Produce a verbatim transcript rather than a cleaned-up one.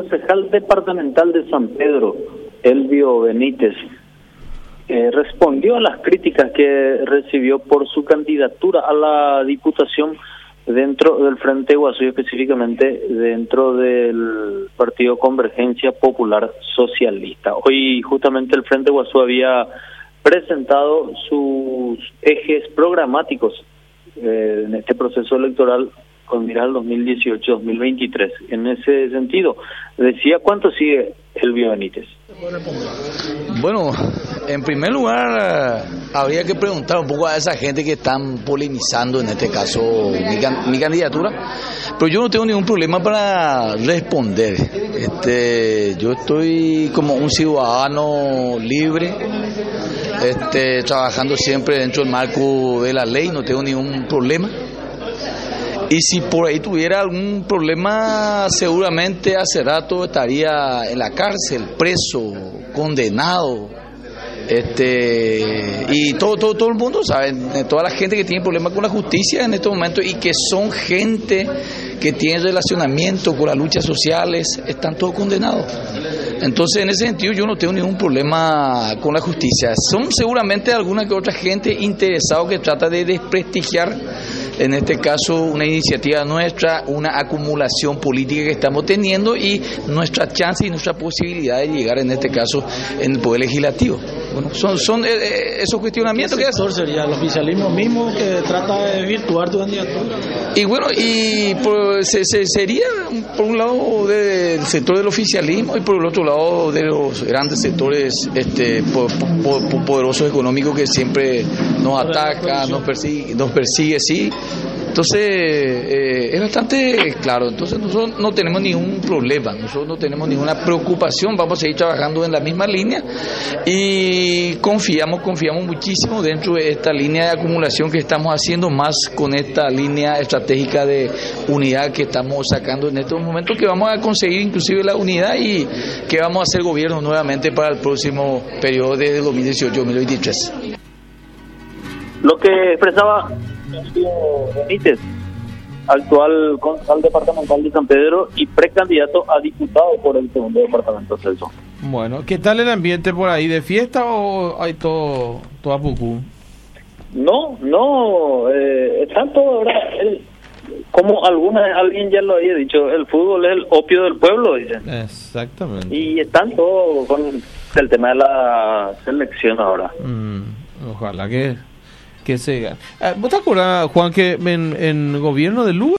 concejal departamental de San Pedro, Elvio Benítez, eh, respondió a las críticas que recibió por su candidatura a la diputación dentro del Frente Guasú, específicamente dentro del Partido Convergencia Popular Socialista. Hoy justamente el Frente Guasú había presentado sus ejes programáticos eh, en este proceso electoral con miras al dos mil dieciocho dos mil veintitrés. En ese sentido, decía cuánto sigue Elvio Benítez. Bueno, en primer lugar, habría que preguntar un poco a esa gente que están polemizando, en este caso, mi, can- mi candidatura, pero yo no tengo ningún problema para responder. Este, yo estoy como un ciudadano libre, este, trabajando siempre dentro del marco de la ley, no tengo ningún problema. Y si por ahí tuviera algún problema, seguramente hace rato estaría en la cárcel, preso, condenado. Este y todo todo todo el mundo sabe, toda la gente que tiene problemas con la justicia en estos momentos y que son gente que tiene relacionamiento con las luchas sociales, están todos condenados. Entonces, en ese sentido, yo no tengo ningún problema con la justicia. Son seguramente alguna que otra gente interesada que trata de desprestigiar, en este caso, una iniciativa nuestra, una acumulación política que estamos teniendo y nuestra chance y nuestra posibilidad de llegar, en este caso, en el Poder Legislativo. Bueno, son, son eh, esos cuestionamientos. ¿Qué sector sería el oficialismo mismo que trata de virtuar tu candidatura? Y bueno, y por, se, se, sería por un lado del sector del oficialismo y por el otro lado de los grandes sectores este, po, po, po, poderosos económicos que siempre nos atacan, nos persigue, nos persigue, sí. Entonces, eh, es bastante claro. Entonces, nosotros no tenemos ningún problema, nosotros no tenemos ninguna preocupación, vamos a seguir trabajando en la misma línea y confiamos, confiamos muchísimo dentro de esta línea de acumulación que estamos haciendo, más con esta línea estratégica de unidad que estamos sacando en estos momentos, que vamos a conseguir inclusive la unidad y que vamos a hacer gobierno nuevamente para el próximo periodo desde dos mil dieciocho a dos mil veintitrés. Lo que expresaba Benítez, actual concejal departamental de San Pedro y precandidato a diputado por el segundo departamento, Celso. Bueno, ¿qué tal el ambiente por ahí? ¿De fiesta o hay todo, todo a pucú? No, no, eh, están todos, ¿verdad? El, como alguna alguien ya lo había dicho, el fútbol es el opio del pueblo, dicen. Exactamente. Y están todos con el tema de la selección ahora. Mm, ojalá que... que se... ¿Vos te acuerdas, Juan, que en, en gobierno de Lugo